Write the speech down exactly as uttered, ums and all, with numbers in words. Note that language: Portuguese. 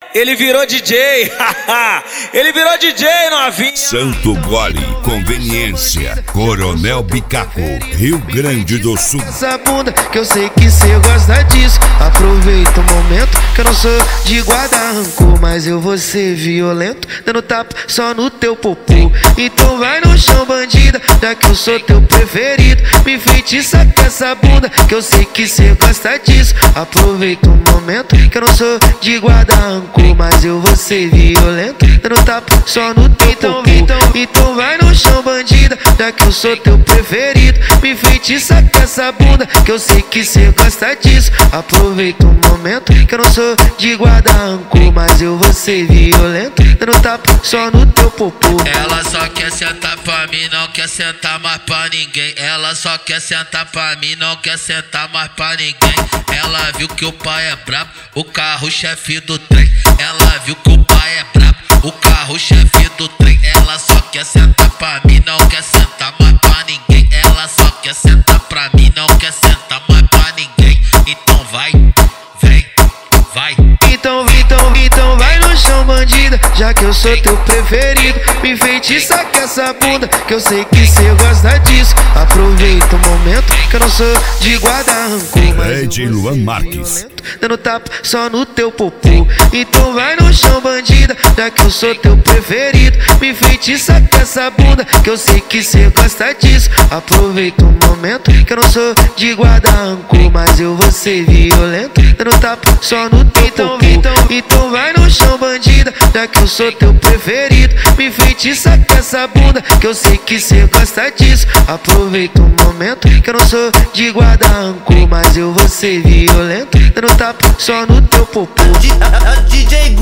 Ele virou D J, ele virou D J, novinha. Santo Gole, conveniência, Coronel Bicaco, Rio Grande do Sul. Essa bunda que eu sei que cê gosta disso. Aproveita o momento que eu não sou de guarda rancor, mas eu vou ser violento, dando tapa só no teu popô. Então vai no chão, bandida, já que eu sou teu preferido. Me feitiça com essa bunda que eu sei que cê gosta disso. Aproveita o momento que eu não sou de guarda rancor, mas eu vou ser violento, dando tapa só no teu então, então, então vai no chão, bandida, já que eu sou teu preferido. Me feitiça com essa bunda que eu sei que cê gosta disso. Aproveita o momento que eu não sou de guarda rancor, mas eu vou ser violento, dando tapa só no teu popô. Ela só quer sentar pra mim, não quer sentar mais pra ninguém. Ela só quer sentar pra mim, não quer sentar mais pra ninguém. Ela viu que o pai é brabo, o carro-chefe do trem. Ela viu que o pai é brabo, o carro-chefe do trem. Ela só quer sentar pra mim, não quer sentar mais pra ninguém. Ela só quer sentar pra mim, não quer sentar mais pra ninguém. Então vai, vem, vai. Então, então, então vai no chão, bandida, já que eu sou teu preferido. Me feitiça com essa bunda que eu sei que cê gosta disso. Aproveita o momento que eu não sou de guarda rancor, mas Ed Luan Marques, dando tapa só no teu popô. Então vai no chão, bandida, já que eu sou teu preferido. Me feitiça com essa bunda que eu sei que cê gosta disso. Aproveita o momento que eu não sou de guarda rancor, mas eu vou ser violento, dando tapa só no teu então, popô. Então, então vai no chão, bandida, já que eu sou teu preferido. Me feitiça com essa bunda que eu sei que cê gosta disso. Aproveita o momento que eu não sou de guarda rancor, mas eu vou ser violento, dando tapa só no teu popô. D J